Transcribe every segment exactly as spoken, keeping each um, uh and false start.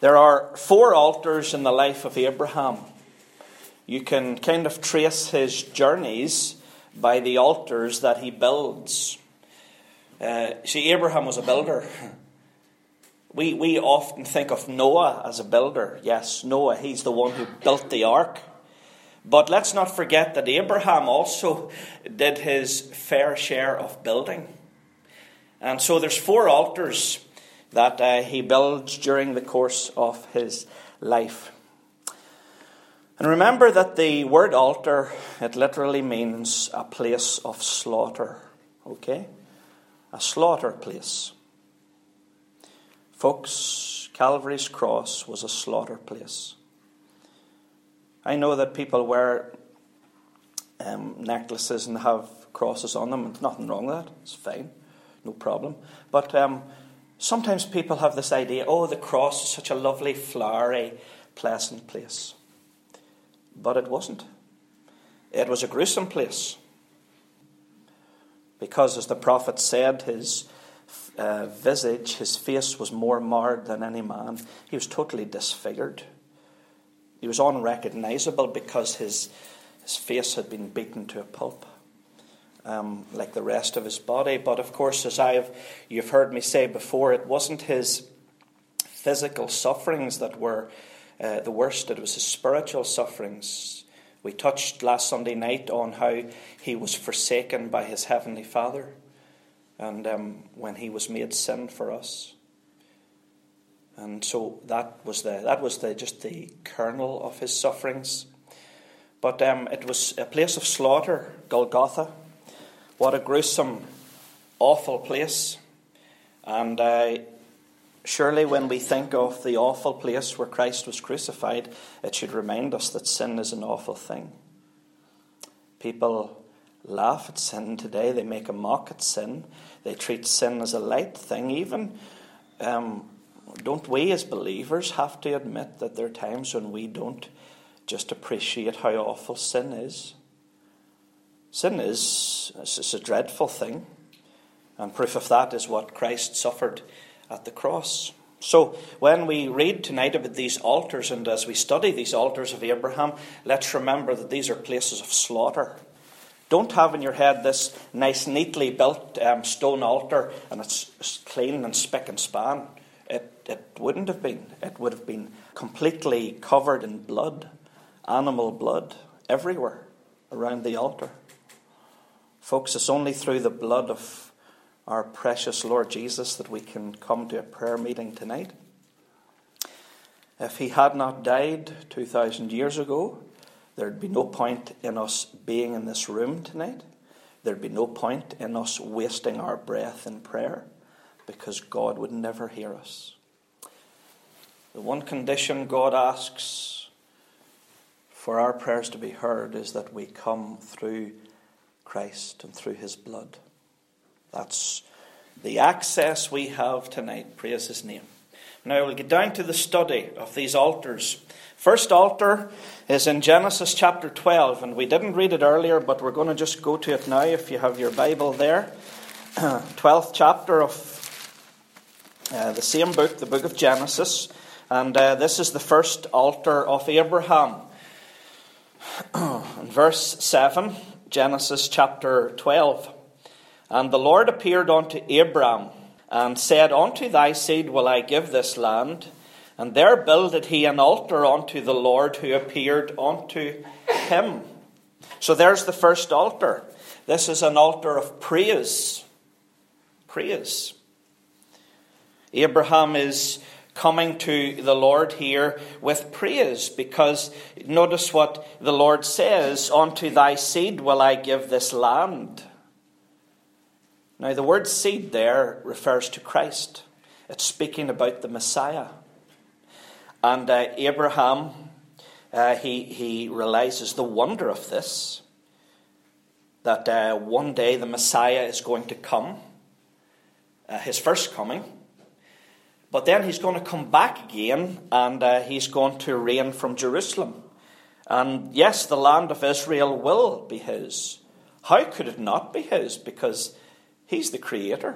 There are four altars in the life of Abraham. You can kind of trace his journeys by the altars that he builds. Uh, see, Abraham was a builder. We we often think of Noah as a builder. Yes, Noah, he's the one who built the ark. But let's not forget that Abraham also did his fair share of building. And so there's four altars that uh, he builds during the course of his life. And remember that the word altar, it literally means a place of slaughter. Okay? A slaughter place. Folks, Calvary's cross was a slaughter place. I know that people wear um, necklaces and have crosses on them. There's nothing wrong with that. It's fine. No problem. But um, sometimes people have this idea, oh, the cross is such a lovely, flowery, pleasant place. But it wasn't. It was a gruesome place. Because, as the prophet said, his uh, visage, his face was more marred than any man. He was totally disfigured. He was unrecognizable because his, his face had been beaten to a pulp, um, like the rest of his body. But of course, as I've you've heard me say before, it wasn't his physical sufferings that were uh, the worst. It was his spiritual sufferings. We touched last Sunday night on how he was forsaken by his heavenly Father, and um, when he was made sin for us. And so that was the that was the just the kernel of his sufferings. But um, it was a place of slaughter, Golgotha. What a gruesome, awful place. And uh, surely when we think of the awful place where Christ was crucified, it should remind us that sin is an awful thing. People laugh at sin today. They make a mock at sin. They treat sin as a light thing. Even um, don't we as believers have to admit that there are times when we don't just appreciate how awful sin is? Sin is, is a dreadful thing. And proof of that is what Christ suffered at the cross. So when we read tonight about these altars, and as we study these altars of Abraham, let's remember that these are places of slaughter. Don't have in your head this nice, neatly built um, stone altar and it's clean and spick and span. It, it wouldn't have been. It would have been completely covered in blood, animal blood, everywhere around the altar. Folks, it's only through the blood of our precious Lord Jesus that we can come to a prayer meeting tonight. If he had not died two thousand years ago, there'd be no point in us being in this room tonight. There'd be no point in us wasting our breath in prayer, because God would never hear us. The one condition God asks for our prayers to be heard is that we come through Christ and through his blood. That's the access we have tonight. Praise his name. Now we'll get down to the study of these altars. First altar is in Genesis chapter twelve, and we didn't read it earlier, but we're going to just go to it now if you have your Bible there. twelfth chapter of uh, the same book, the book of Genesis, and uh, this is the first altar of Abraham. In verse seven, Genesis chapter twelve. And the Lord appeared unto Abram, and said, Unto thy seed will I give this land. And there builded he an altar unto the Lord who appeared unto him. So there's the first altar. This is an altar of praise. Praise. Abraham is coming to the Lord here with praise, because notice what the Lord says, Unto thy seed will I give this land. Now the word seed there refers to Christ. It's speaking about the Messiah. And uh, Abraham, uh, he, he realizes the wonder of this, that uh, one day the Messiah is going to come, uh, his first coming, but then he's going to come back again, and uh, he's going to reign from Jerusalem. And yes, the land of Israel will be his. How could it not be his? Because he's the creator.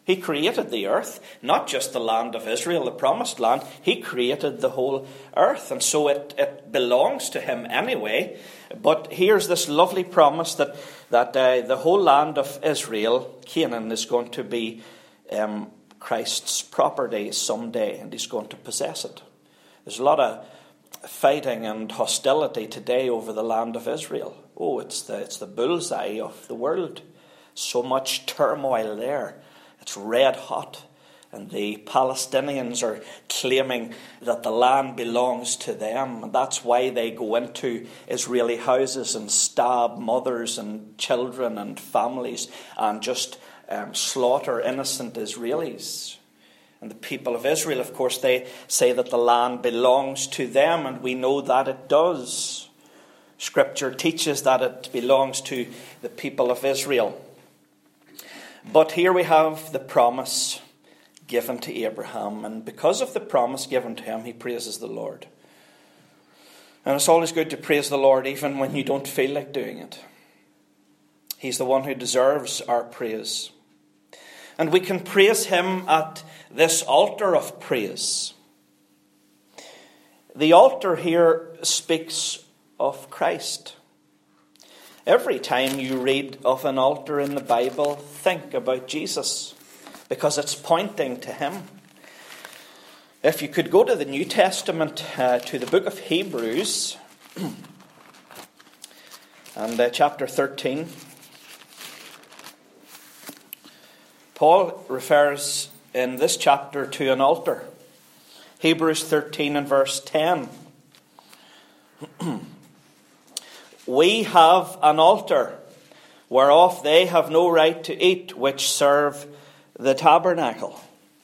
He created the earth, not just the land of Israel, the promised land. He created the whole earth, and so it, it belongs to him anyway. But here's this lovely promise that, that uh, the whole land of Israel, Canaan, is going to be um, Christ's property someday, and he's going to possess it. There's a lot of fighting and hostility today over the land of Israel. Oh, it's the, it's the bullseye of the world. So much turmoil there. It's red hot. And the Palestinians are claiming that the land belongs to them. And that's why they go into Israeli houses and stab mothers and children and families and just um, slaughter innocent Israelis. And the people of Israel, of course, they say that the land belongs to them, and we know that it does. Scripture teaches that it belongs to the people of Israel. But here we have the promise given to Abraham, and because of the promise given to him, he praises the Lord. And it's always good to praise the Lord even when you don't feel like doing it. He's the one who deserves our praise. And we can praise him at this altar of praise. The altar here speaks of Christ. Every time you read of an altar in the Bible, think about Jesus, because it's pointing to him. If you could go to the New Testament, uh, to the book of Hebrews, and uh, chapter thirteen, Paul refers in this chapter to an altar. Hebrews thirteen and verse ten. We have an altar whereof they have no right to eat, which serve the tabernacle.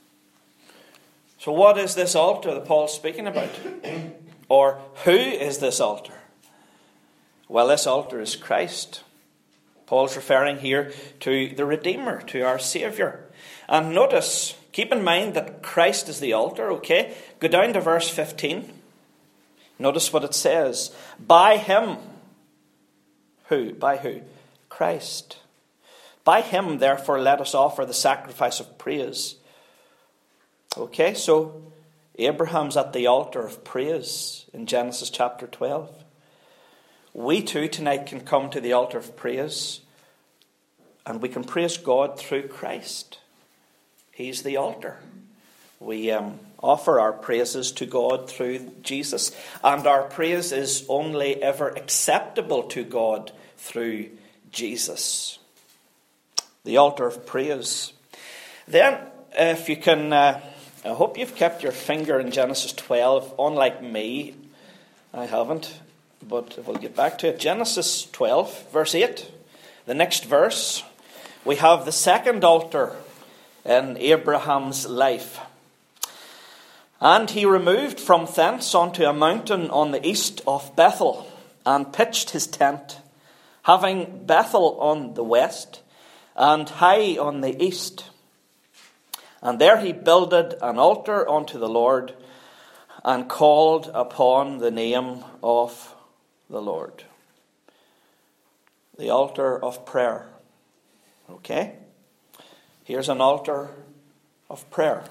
So what is this altar that Paul's speaking about? Or who is this altar? Well, this altar is Christ. Paul's referring here to the Redeemer, to our Saviour. And notice, keep in mind that Christ is the altar, okay? Go down to verse fifteen. Notice what it says. By him. Who? By who? Christ. By him, therefore, let us offer the sacrifice of praise. Okay, so Abraham's at the altar of praise in Genesis chapter twelve. We too tonight can come to the altar of praise, and we can praise God through Christ. He's the altar. We um, offer our praises to God through Jesus, and our praise is only ever acceptable to God through Jesus. The altar of praise. Then, if you can, uh, I hope you've kept your finger in Genesis twelve, unlike me. I haven't, but we'll get back to it. Genesis twelve, verse eight. The next verse, we have the second altar in Abraham's life. And he removed from thence unto a mountain on the east of Bethel, and pitched his tent, having Bethel on the west, and Hai on the east. And there he builded an altar unto the Lord, and called upon the name of the Lord. The altar of prayer. Okay? Here's an altar of prayer.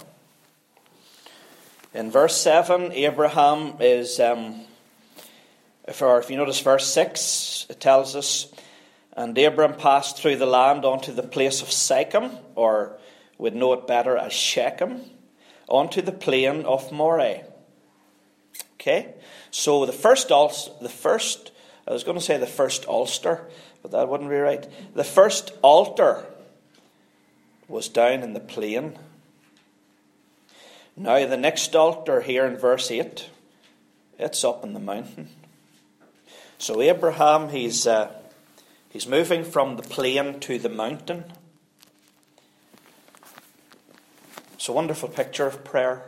In verse seven, Abraham is, um, if, or if you notice verse six, it tells us, and Abram passed through the land unto the place of Sychem, or we'd know it better as Shechem, unto the plain of Moreh. Okay, so the first, the first, I was going to say the first Ulster, but that wouldn't be right. The first altar was down in the plain. Now the next altar here in verse eight, it's up in the mountain. So Abraham, he's uh, he's moving from the plain to the mountain. It's a wonderful picture of prayer.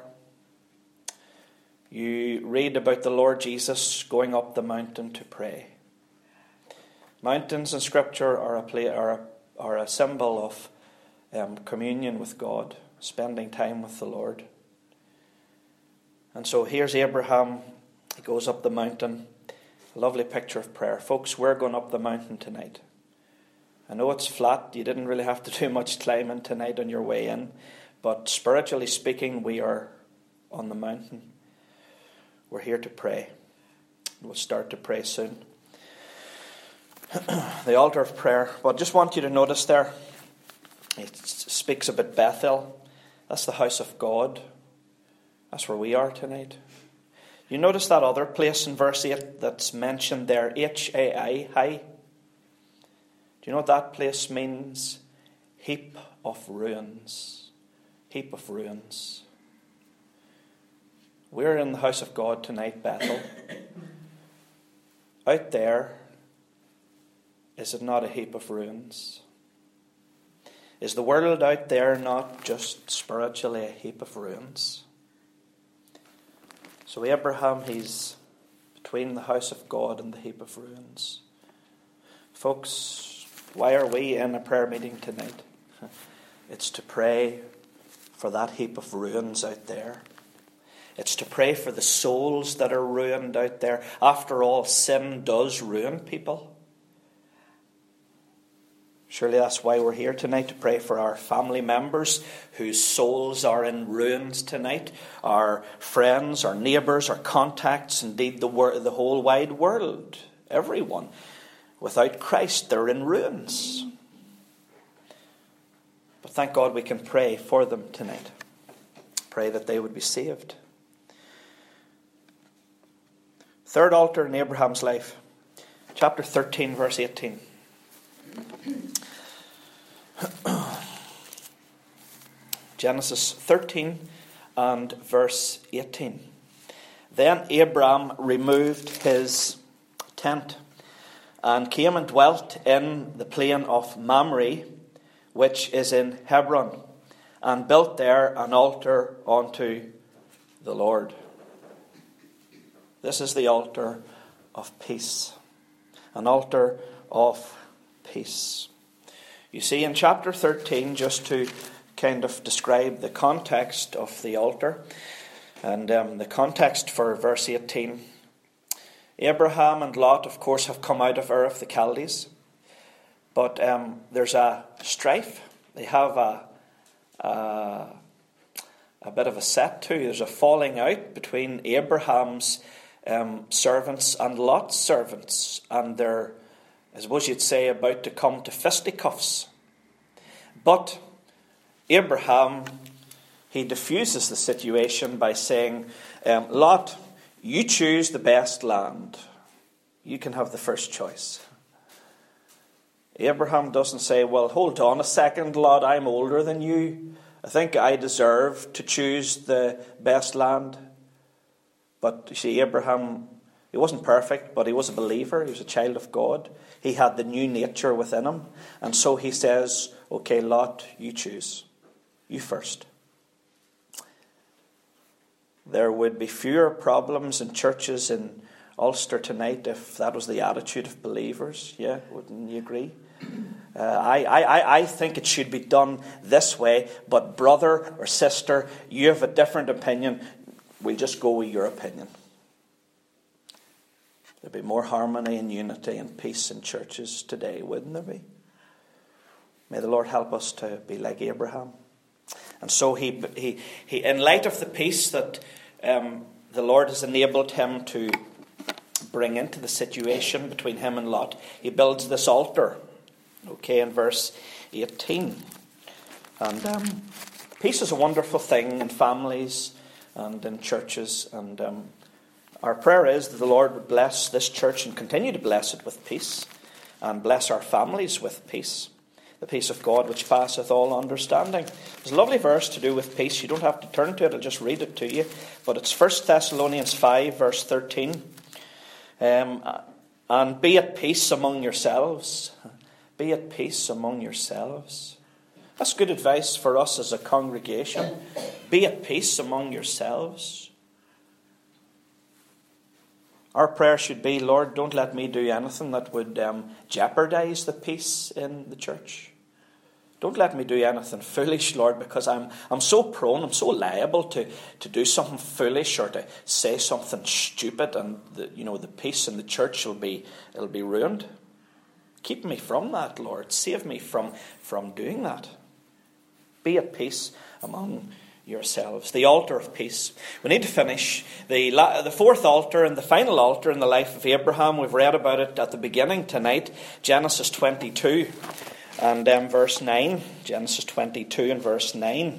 You read about the Lord Jesus going up the mountain to pray. Mountains in Scripture are a play, are a, are a symbol of um, communion with God, spending time with the Lord. And so here's Abraham. He goes up the mountain. A lovely picture of prayer. Folks, we're going up the mountain tonight. I know it's flat. You didn't really have to do much climbing tonight on your way in. But spiritually speaking, we are on the mountain. We're here to pray. We'll start to pray soon. The altar of prayer. But I just want you to notice there, it speaks about Bethel. That's the house of God. That's where we are tonight. You notice that other place in verse eight that's mentioned there, H A I, high. Do you know what that place means? Heap of ruins. Heap of ruins. We're in the house of God tonight, Bethel. Out there, is it not a heap of ruins? Is the world out there not just spiritually a heap of ruins? So Abraham, he's between the house of God and the heap of ruins. Folks, why are we in a prayer meeting tonight? It's to pray for that heap of ruins out there. It's to pray for the souls that are ruined out there. After all, sin does ruin people. Surely that's why we're here tonight, to pray for our family members whose souls are in ruins tonight, our friends, our neighbours, our contacts, indeed the, wor- the whole wide world, everyone. Without Christ, they're in ruins. But thank God we can pray for them tonight. Pray that they would be saved. Third altar in Abraham's life, chapter thirteen, verse eighteen. Genesis thirteen and verse eighteen. Then Abram removed his tent and came and dwelt in the plain of Mamre, which is in Hebron, and built there an altar unto the Lord. This is the altar of peace. An altar of peace. You see, in chapter thirteen, just to kind of describe the context of the altar, and um, the context for verse eighteen, Abraham and Lot, of course, have come out of Ur of the Chaldees, but um, there's a strife. They have a, a, a bit of a set to. There's a falling out between Abraham's um, servants and Lot's servants, and they're, I suppose you'd say, about to come to fisticuffs. But Abraham, he diffuses the situation by saying, um, Lot, you choose the best land. You can have the first choice. Abraham doesn't say, well, hold on a second, Lot, I'm older than you. I think I deserve to choose the best land. But you see, Abraham, he wasn't perfect, but he was a believer. He was a child of God. He had the new nature within him. And so he says, okay, Lot, you choose. You first. There would be fewer problems in churches in Ulster tonight if that was the attitude of believers. Yeah, wouldn't you agree? Uh, I, I, I think it should be done this way, but brother or sister, you have a different opinion. We'll just go with your opinion. There'd be more harmony and unity and peace in churches today, wouldn't there be? May the Lord help us to be like Abraham. And so he, he, he in light of the peace that um, the Lord has enabled him to bring into the situation between him and Lot, he builds this altar. Okay, in verse eighteen. And um, peace is a wonderful thing in families and in churches. And um, our prayer is that the Lord would bless this church and continue to bless it with peace, and bless our families with peace. The peace of God which passeth all understanding. There's a lovely verse to do with peace. You don't have to turn to it, I'll just read it to you. But it's First Thessalonians five, verse thirteen. Um, and be at peace among yourselves. Be at peace among yourselves. That's good advice for us as a congregation. Be at peace among yourselves. Our prayer should be, Lord, don't let me do anything that would um, jeopardize the peace in the church. Don't let me do anything foolish, Lord, because I'm I'm so prone, I'm so liable to, to do something foolish or to say something stupid, and the, you know the peace in the church will be it'll be ruined. Keep me from that, Lord. Save me from, from doing that. Be at peace among yourselves. The altar of peace. We need to finish the, the fourth altar and the final altar in the life of Abraham. We've read about it at the beginning tonight. Genesis twenty-two and um, verse nine. Genesis twenty-two and verse nine.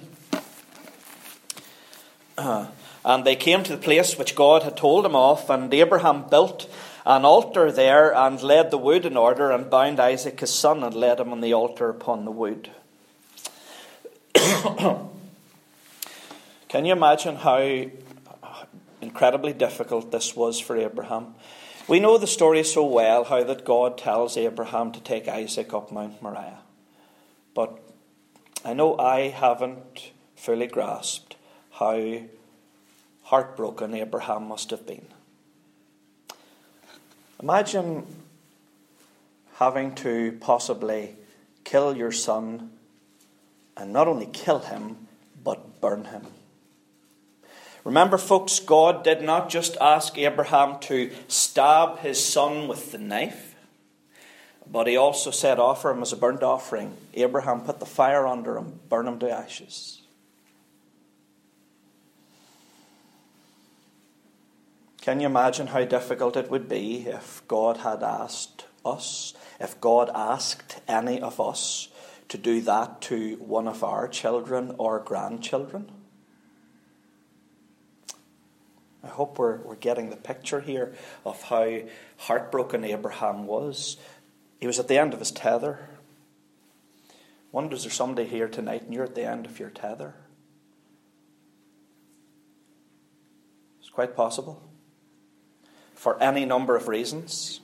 Uh, and they came to the place which God had told him of, and Abraham built an altar there and laid the wood in order and bound Isaac his son and laid him on the altar upon the wood. Can you imagine how incredibly difficult this was for Abraham? We know the story so well, how that God tells Abraham to take Isaac up Mount Moriah. But I know I haven't fully grasped how heartbroken Abraham must have been. Imagine having to possibly kill your son, and not only kill him, but burn him. Remember, folks, God did not just ask Abraham to stab his son with the knife, but he also said, offer him as a burnt offering. Abraham put the fire under him, burn him to ashes. Can you imagine how difficult it would be if God had asked us, if God asked any of us to do that to one of our children or grandchildren? I hope we're, we're getting the picture here of how heartbroken Abraham was. He was at the end of his tether. I wonder, is there somebody here tonight and you're at the end of your tether? It's quite possible. For any number of reasons.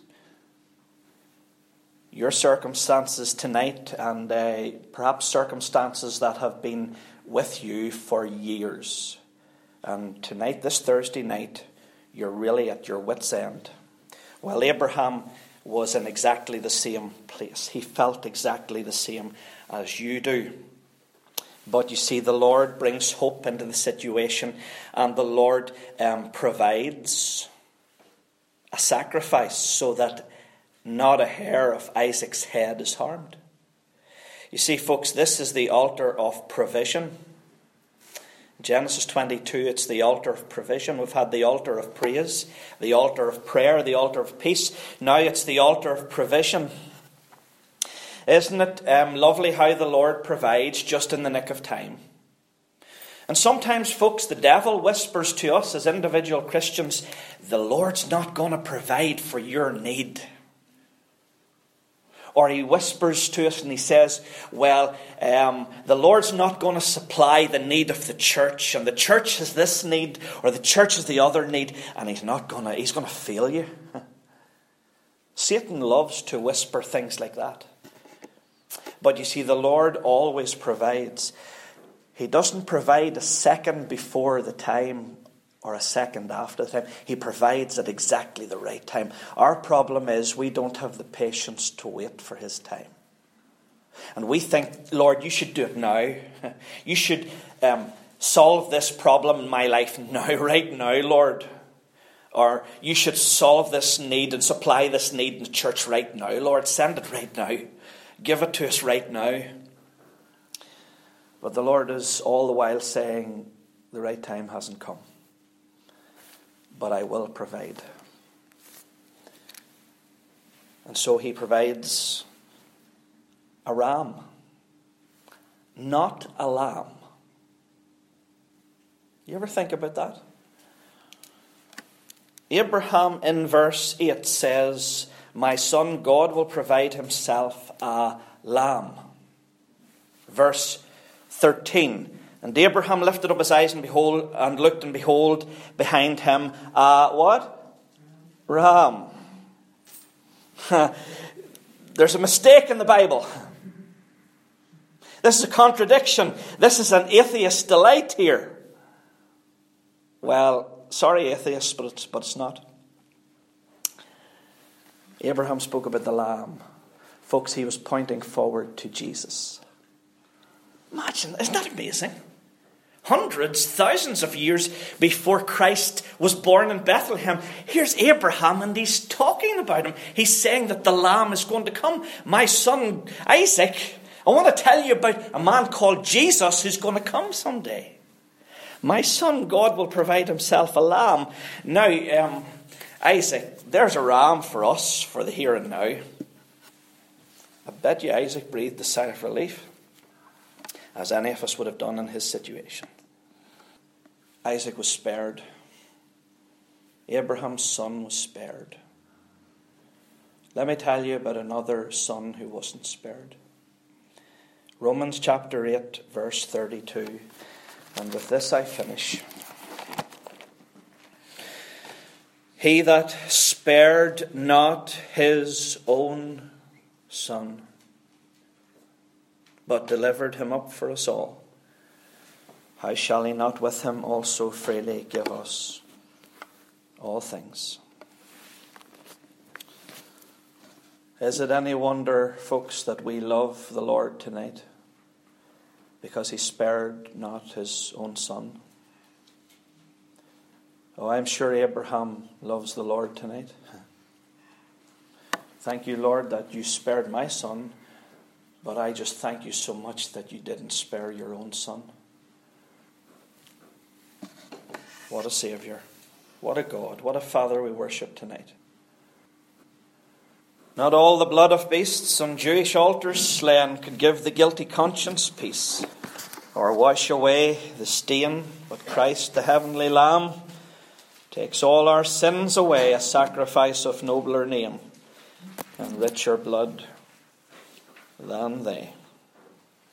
Your circumstances tonight, and uh, perhaps circumstances that have been with you for years. And tonight, this Thursday night, you're really at your wit's end. Well, Abraham was in exactly the same place. He felt exactly the same as you do. But you see, the Lord brings hope into the situation, and the Lord um, provides a sacrifice so that not a hair of Isaac's head is harmed. You see, folks, this is the altar of provision. Genesis twenty-two, it's the altar of provision. We've had the altar of praise, the altar of prayer, the altar of peace. Now it's the altar of provision. Isn't it um, lovely how the Lord provides just in the nick of time? And sometimes, folks, the devil whispers to us as individual Christians, the Lord's not going to provide for your need. Or he whispers to us and he says, well, um, the Lord's not going to supply the need of the church, and the church has this need, or the church has the other need, and he's not going to, he's going to fail you. Satan loves to whisper things like that. But you see, the Lord always provides. He doesn't provide a second before the time or a second after the time. He provides at exactly the right time. Our problem is we don't have the patience to wait for his time. And we think, Lord, you should do it now. You should um, solve this problem in my life now, right now, Lord. Or you should solve this need and supply this need in the church right now, Lord. Send it right now. Give it to us right now. But the Lord is all the while saying, the right time hasn't come. But I will provide. And so he provides a ram, not a lamb. You ever think about that? Abraham in verse eight says, my son, God will provide himself a lamb. Verse thirteen, and Abraham lifted up his eyes and behold, and looked, and behold, behind him a what? Ram. There's a mistake in the Bible. This is a contradiction. This is an atheist delight here. Well, sorry, atheists, but it's, but it's not. Abraham spoke about the lamb. Folks, he was pointing forward to Jesus. Imagine, isn't that amazing? Hundreds, thousands of years before Christ was born in Bethlehem. Here's Abraham, and he's talking about him. He's saying that the Lamb is going to come. My son Isaac, I want to tell you about a man called Jesus who's going to come someday. My son, God will provide himself a lamb. Now, um, Isaac, there's a ram for us for the here and now. I bet you Isaac breathed a sigh of relief, as any of us would have done in his situation. Isaac was spared. Abraham's son was spared. Let me tell you about another son who wasn't spared. Romans chapter eight, verse thirty-two. And with this I finish. He that spared not his own son, but delivered him up for us all, how shall he not with him also freely give us all things? Is it any wonder, folks, that we love the Lord tonight? Because he spared not his own son. Oh, I'm sure Abraham loves the Lord tonight. Thank you, Lord, that you spared my son, but I just thank you so much that you didn't spare your own son. What a Saviour. What a God. What a Father we worship tonight. Not all the blood of beasts on Jewish altars slain could give the guilty conscience peace, or wash away the stain, but Christ, the heavenly Lamb, takes all our sins away, a sacrifice of nobler name and richer blood than they.